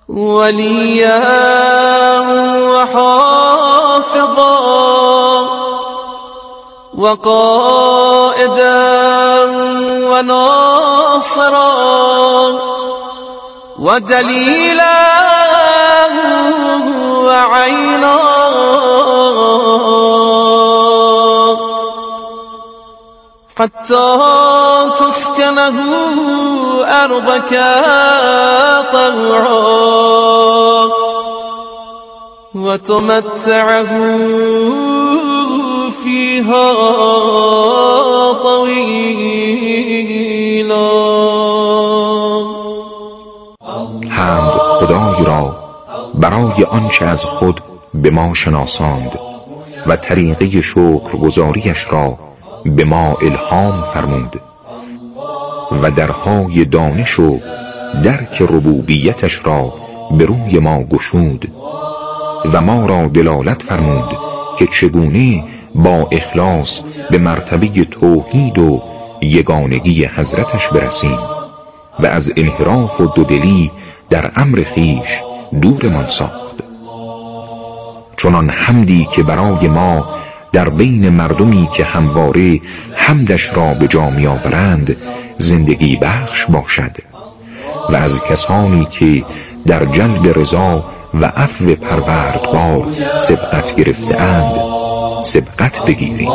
وليا وحافظا وقائدا وناصرا ودليلا وعينا حتى تسكنه أرضك طوعا وتمتعه فيها طويلا. حمد خدای را برای آنچه از خود به ما شناساند و طریقه شکرگزاریش را به ما الهام فرمود و درهای دانش و درک ربوبیتش را به روی ما گشود و ما را دلالت فرمود که چگونه با اخلاص به مرتبه توحید و یگانگی حضرتش برسیم و از انحراف و دودلی در امر خویش دورمان ساخت. چنان حمدی که برای ما در بین مردمی که همواره حمدش را به جا می آورند زندگی بخش باشد و از کسانی که در جلب رضا و عفو پروردگار سبقت گرفته اند سبقت بگیریم.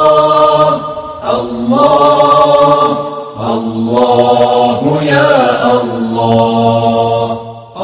الله الله یا الله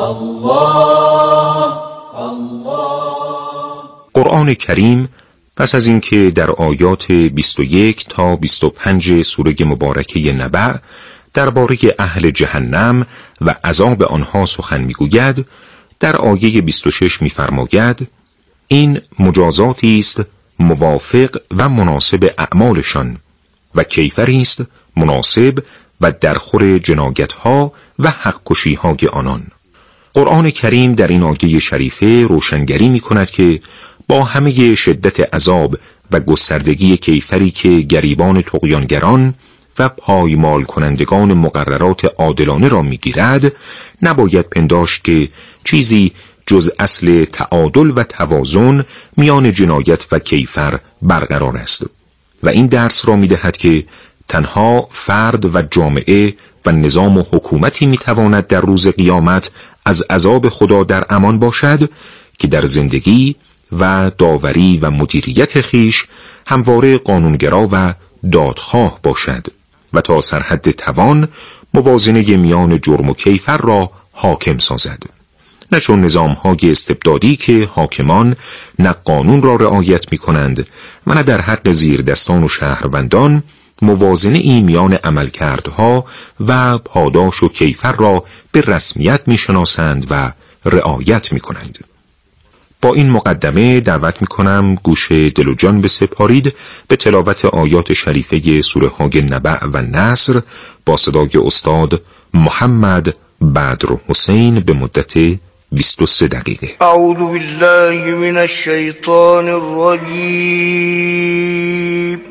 الله الله. قرآن کریم پس از اینکه در آیات 21 تا 25 سوره مبارکه نبأ درباره اهل جهنم و عذاب آنها سخن میگوید، در آیه 26 می‌فرماید این مجازاتی است موافق و مناسب اعمالشان و کیفری است مناسب و درخور جنایت‌ها و حق‌کشی‌های آنان. قرآن کریم در این آیه شریفه روشنگری می‌کند که با همه شدت عذاب و گستردگی کیفری که گریبان طغیانگران و پایمال کنندگان مقررات عادلانه را میگیرد، نباید پنداشت که چیزی جز اصل تعادل و توازن میان جنایت و کیفر برقرار است و این درس را میدهد که تنها فرد و جامعه و نظام و حکومتی میتواند در روز قیامت از عذاب خدا در امان باشد که در زندگی و داوری و مدیریت خیش همواره قانونگرا و دادخواه باشد و تا سرحد توان موازنه میان جرم و کیفر را حاکم سازد، نه چون نظام‌های استبدادی که حاکمان نه قانون را رعایت می‌کنند و نه در حق زیردستان و شهروندان موازنه ای میان عملکردها و پاداش و کیفر را به رسمیت می‌شناسند و رعایت می‌کنند. با این مقدمه دعوت میکنم گوش دل و جان بسپارید به تلاوت آیات شریفه سوره های نبأ و نصر با صدای استاد محمد بدر حسین به مدت 23 دقیقه. اعوذ بالله من الشیطان الرجیم.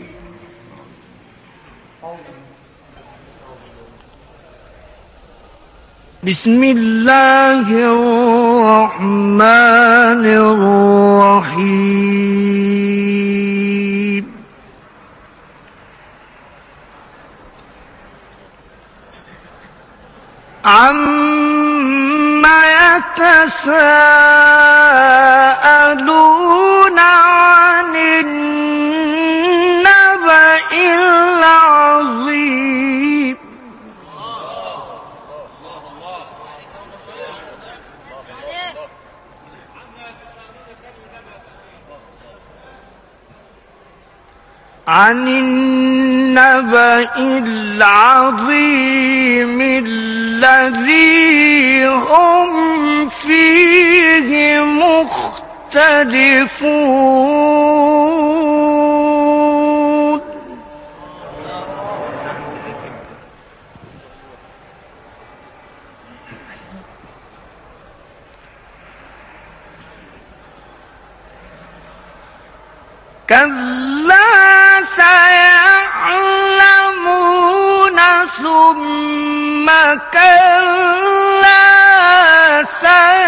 بسم الله الرحمن الرحیم. عما يتساءلون عن النبأ العظیم. عن النبأ العظيم الذي هم فيه مختلفون. كلا سيعلمون ثم كلا سيعلمون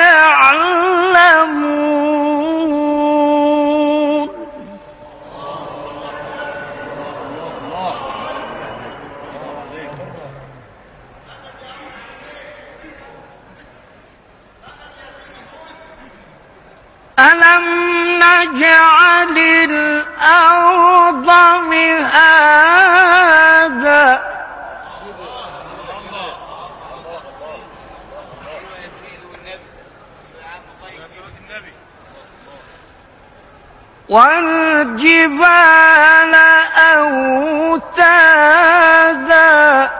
والجبال أوتادا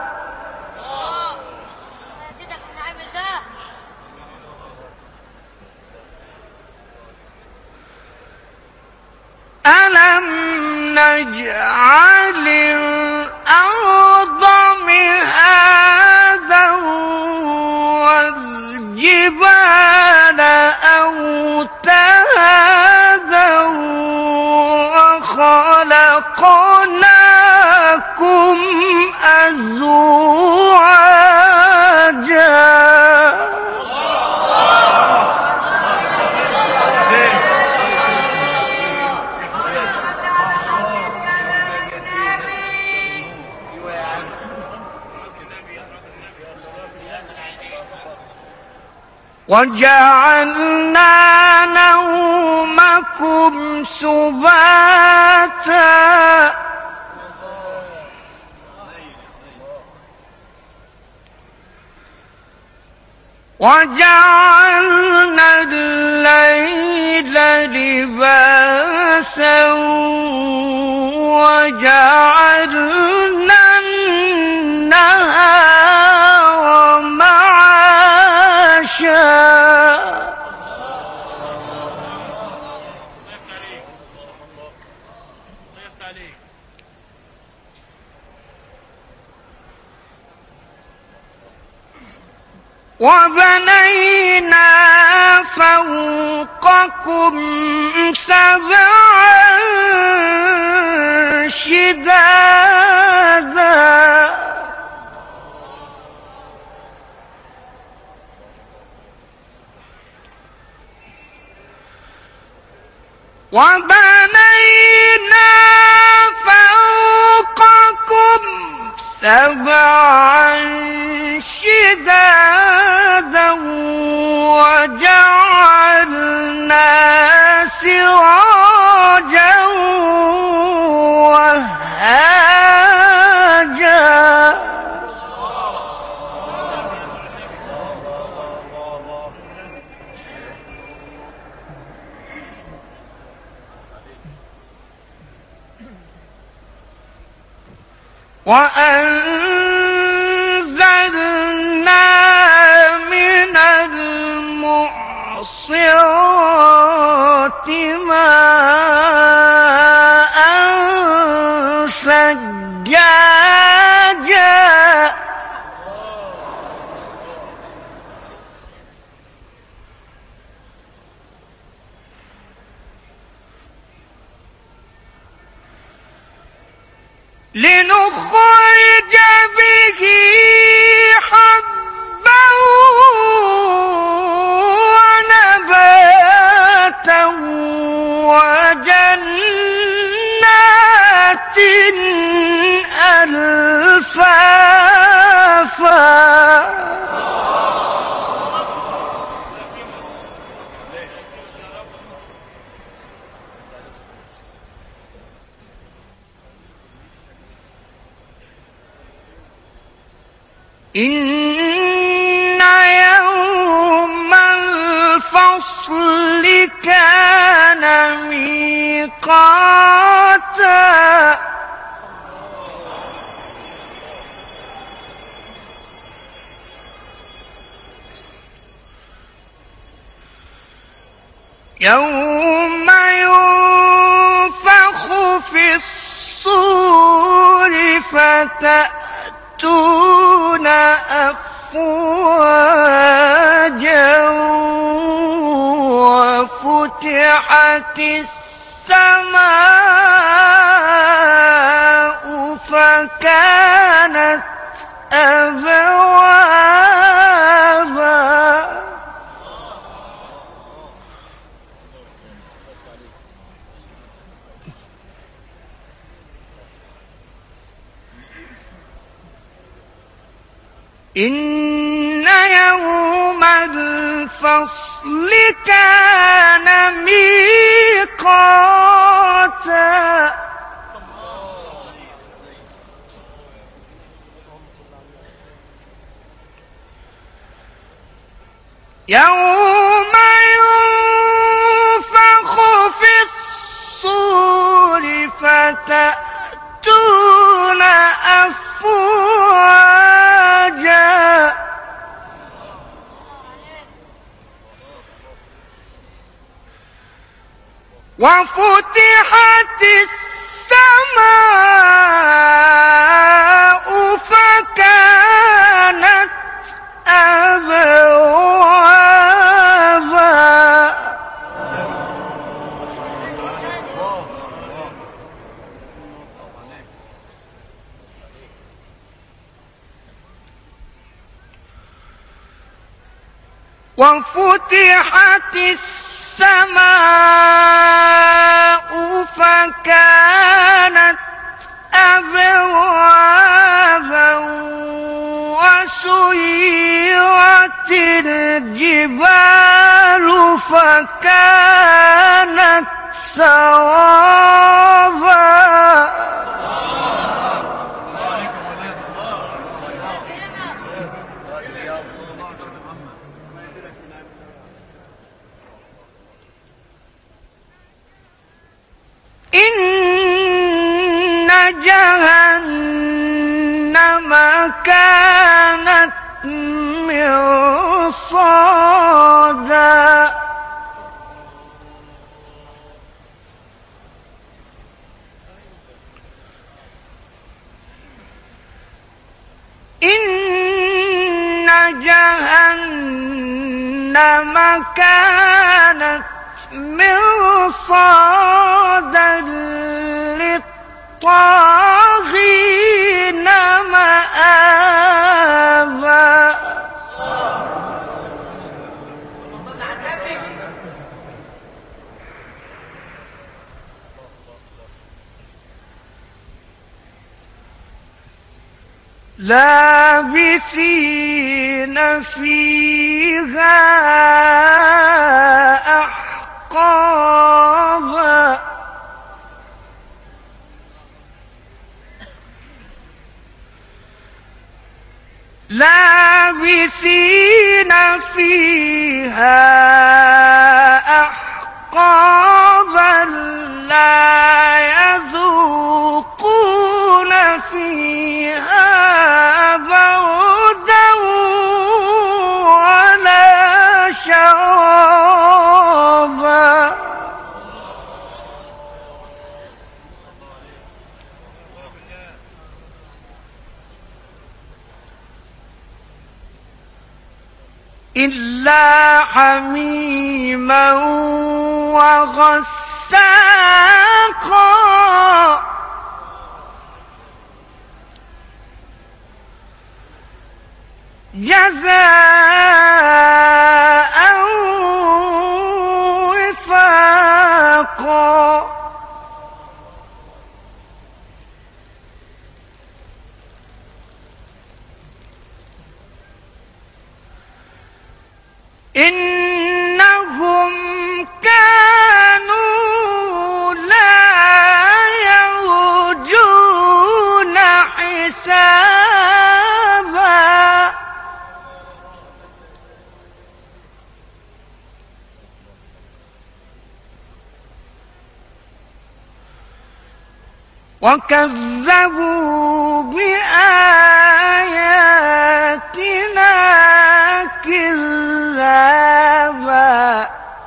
ألم نجعل الأرض مهادا والجبال أوتادا وخلقناكم أزواجا وجعلنا نومكم سباتا وجعلنا الليل لباسا وجعلنا النهار معاشا وبنينا فوقكم سبعا شدادا وبنينا فوقكم سبعا شدادا وجعلنا سراجا وهاجا وأنزلنا من المعصرات ماء ثجاجا لنخرج به حبا ونباتا وجنات ألفافا إن يوم الفصل كان ميقاتا يوم ينفخ في الصور فتأتون أفواجا وفتحت السماء فكانت أبوابا إن يوم الفصل كان ميقاتا يوم ينفخ في الصور وتأتون أفواجا وفتحت السماء فكانت أبوابا وفتحت السماء فكانت أبوابا وسيرت الجبال فكانت سرابا إن جهنم كانت مرصادا إن جهنم كانت مرصادا للطاغين مآبا لابثين فيها أحقابا لابثين فيها أحقابا لا يذوقون فيها بردا ولا شرابا إلا حميما وغساقا جزاء وفاقا إنهم كانوا لا يرجون حسابا وكذبوا بآياتنا كذابا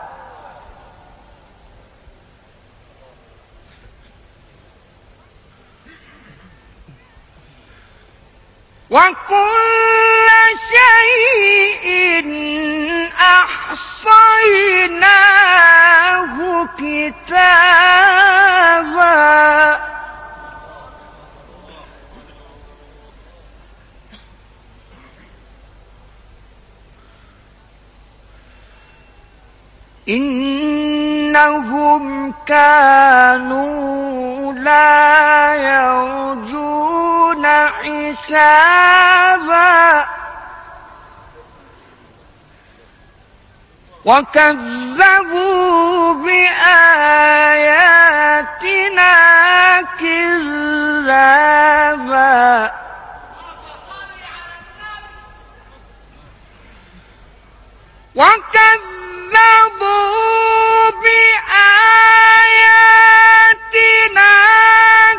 وكل شيء أحصيناه كتابا إنهم كانوا لا يرجون حسابا وكذبوا بآياتنا كذابا وكذبوا بآياتنا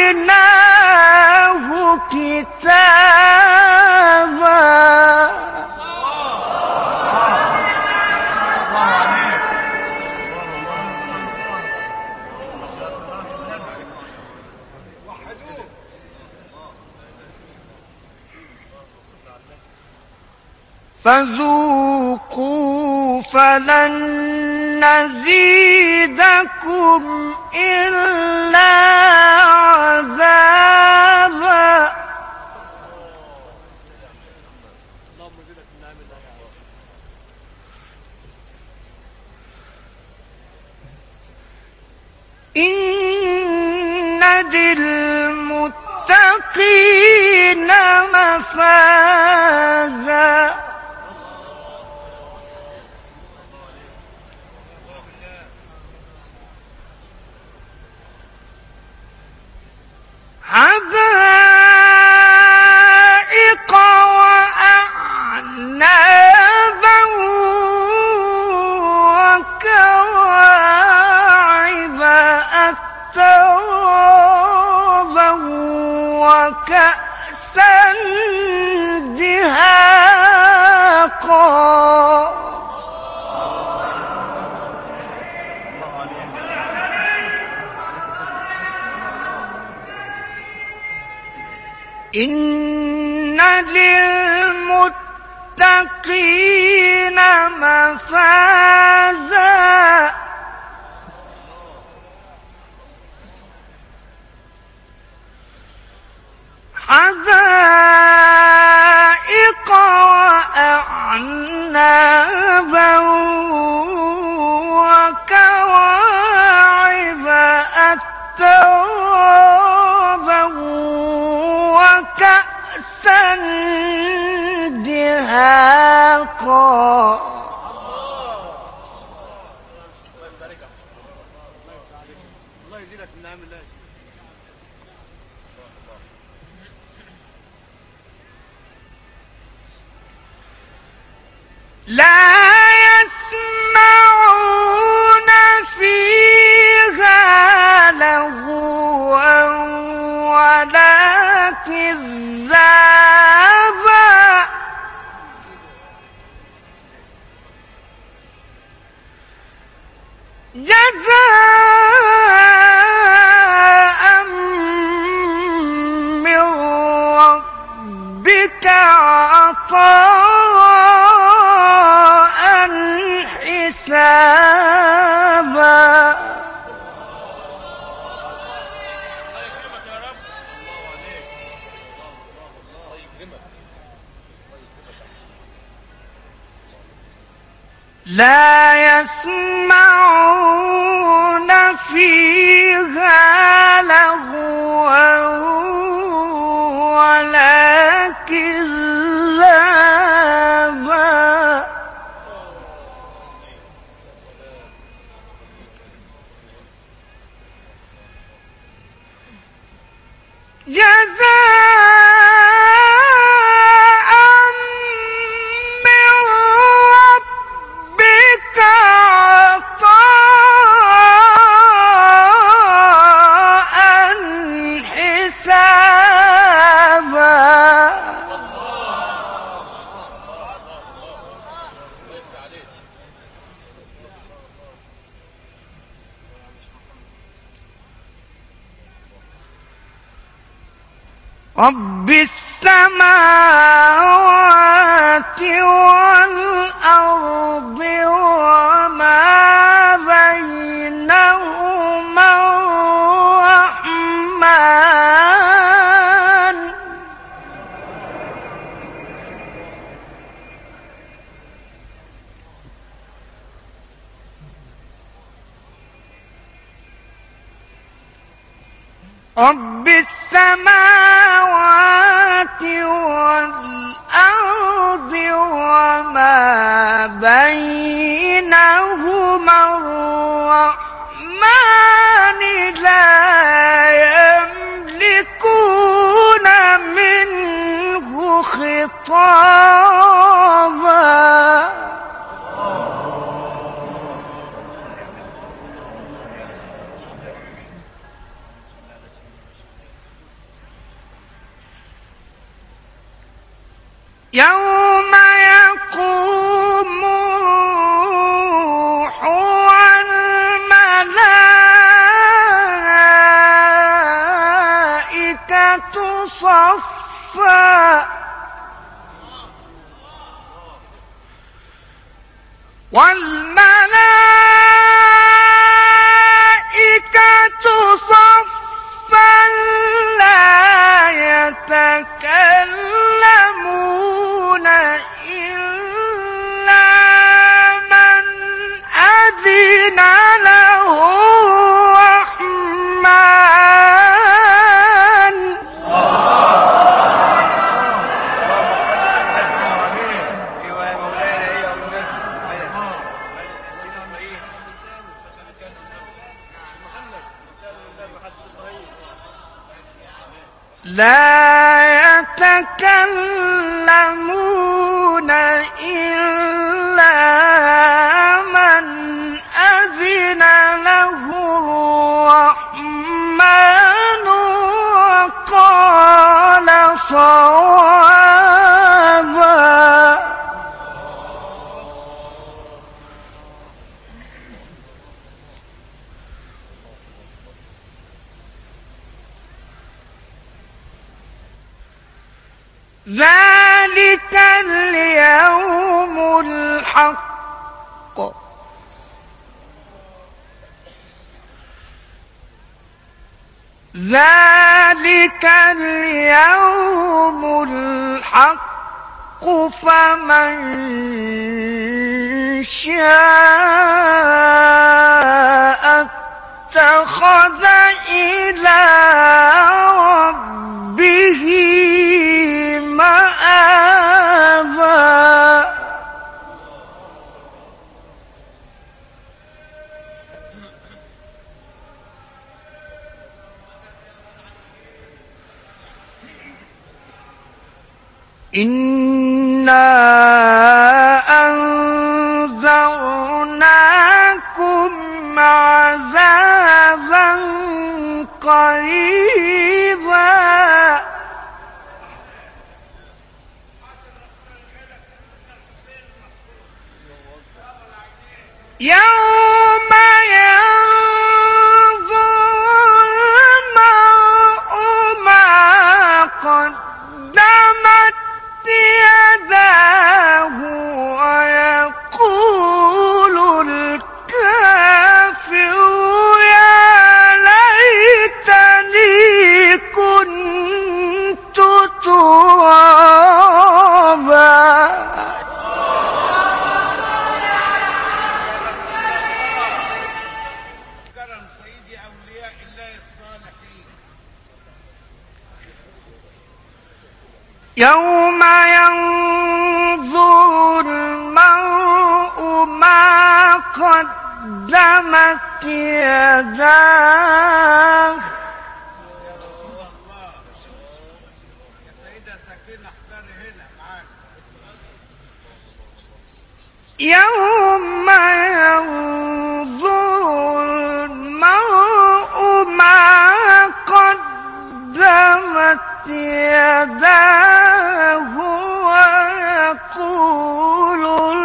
آتيناه كتابا فذوقوا فلن نزيدكم إلا عذابا إن للمتقين مفازا حدائق وأعنابا وكواعب أترابا وكأسا دهاقا إن للمتقين مفازا حدائق وأعنابا وكواعب أترابا وكأسا دهاقا لا يسمعون فيها لغوا ولا كذابا جزاء من ربك عطاء حسابا لا يسمعون فيها لغوا ولا كذابا جزاء من ربك عطاء حسابا رب السماوات والأرض وما بينهما الرحمن رب السماوات والأرض وما بينهما الرحمن لا يملكون منه خطابا يوم يقوم الروح والملائكة صفا والملائكة صفا لا يتكلمون إلا من أذن له الرحمن لا يتكلمون إلا من أذن له الرحمن وقال صوابا. ذلك اليوم الحق ذلك اليوم الحق فمن شاء اتخذ إلى ربه مآبا. إنا أنذرناكم عذابا قريبا يوم ينظر المرء ما قدمت يداه ويقول الكافر يا ليتني كنت ترابا. يوم ينظر المرء ما قدمت يداه يوم ينظر المرء ما قدمت يداه ويقول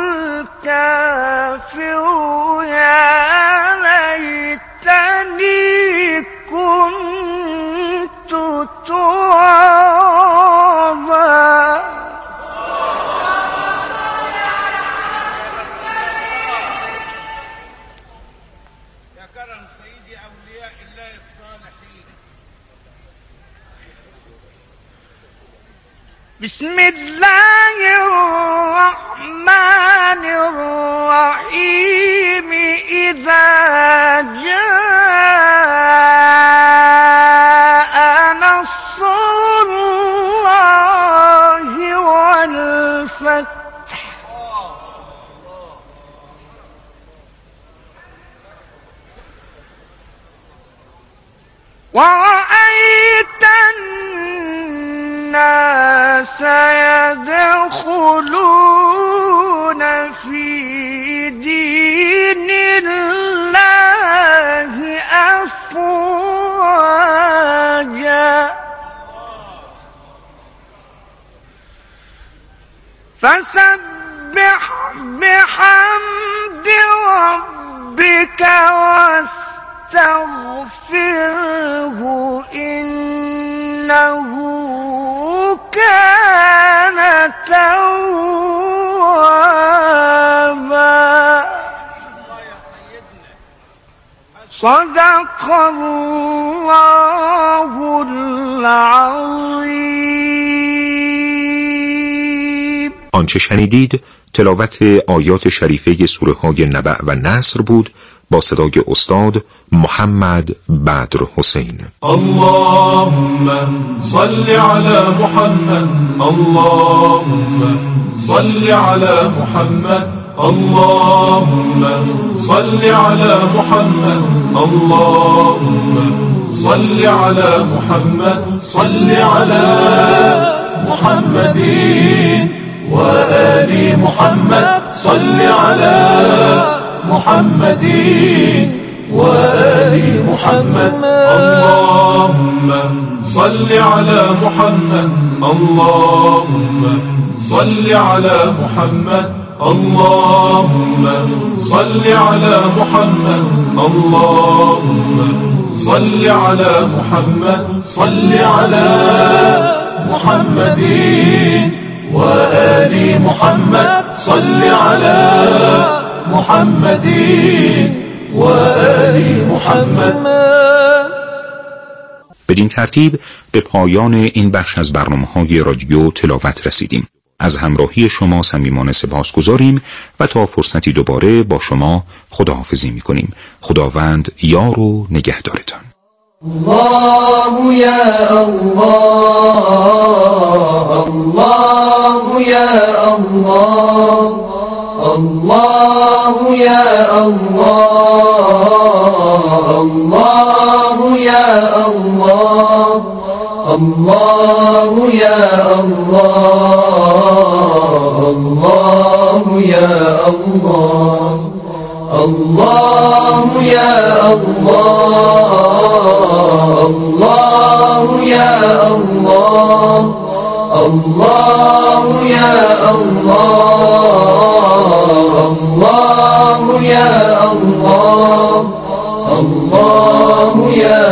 الكافر يا ليتني كنت ترابا. يا كرم سيدي أولياء الله الصالحين. بسم الله الرحمن الرحيم. إذا جاء نصر الله والفتح ورأيت الناس يدخلون في دين الله أفواجا فسبح بحمد ربك واستغفره إنه كان توابا. صدق الله العظیم. آنچه شنیدید تلاوت آیات شریفه سوره های نبأ و نصر بود با صدای استاد محمد بدر حسین. اللهم صل على محمد، اللهم صل على محمد، اللهم صل على محمد، اللهم صل على محمد، صل على محمد وآل محمد، صل على محمد وآل محمد. اللهم صل على محمد، اللهم صل على محمد، اللهم صل على محمد، اللهم صل على محمد، صل على محمد وآل محمد، صل على محمد وآل محمد. بدین ترتیب به پایان این بخش از برنامه‌های رادیو تلاوت رسیدیم. از همراهی شما صمیمانه سپاسگزاریم و تا فرصتی دوباره با شما خداحافظی می‌کنیم. خداوند یار و نگهدارتان. الله يا الله، الله يا الله، الله يا الله، الله يا الله، الله يا الله، الله يا الله، الله يا الله، الله يا الله، الله يا الله، الله يا الله، الله يا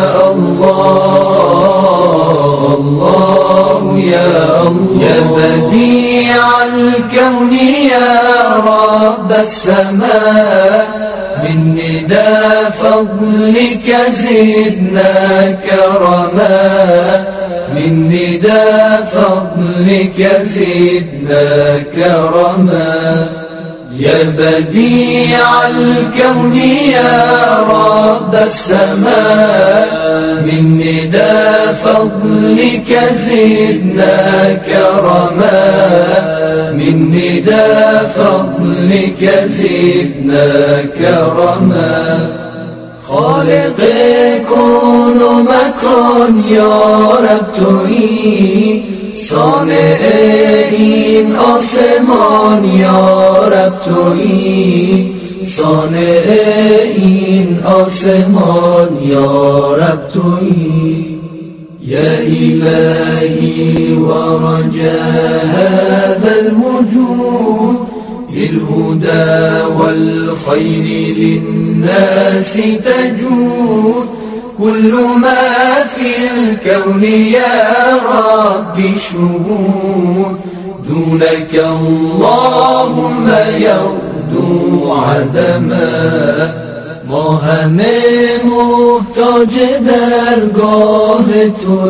الله، الله يا الله. يا بديع الكون يا رب السماء، من ندى فضلك زدنا كرما، من ندى فضلك زدنا كرما. يا بديع الكون يا رب السماء، من ندى فضلك زدنا كرما، من ندى فضلك زدنا كرما. خالق كون مكان يا رب تویی، صانع این آسمان یا رب تویی، صانع این آسمان یا رب تویی. يا إلهي ورجاء هذا الوجود، للهدى والخير للناس تجود. كل ما في الكون يا رب شهود، دونك اللهم يغدو عدما. ما همه محتاج درگاه تو